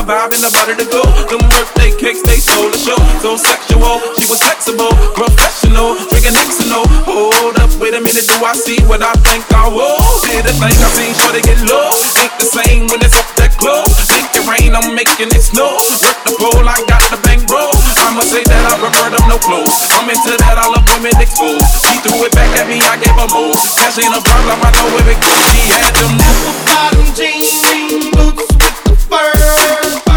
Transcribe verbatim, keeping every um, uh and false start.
vibe and the body to go. Them birthday cakes, they stole the show. So sexual, she was flexible, professional, drinking Xano. Hold up, wait a minute, do I see what I think I will? See the thing I seen, sure they get low. Ain't the same when it's up that close. Think it rain, I'm making it snow. Work the pole, I got the bang bro. I'ma say that I prefer them no clothes. I'm into that, I love women exposed. She threw it back at me, I gave her more. Cash ain't a problem, I know where it goes. She had them apple bottom jeans, boots with the fur.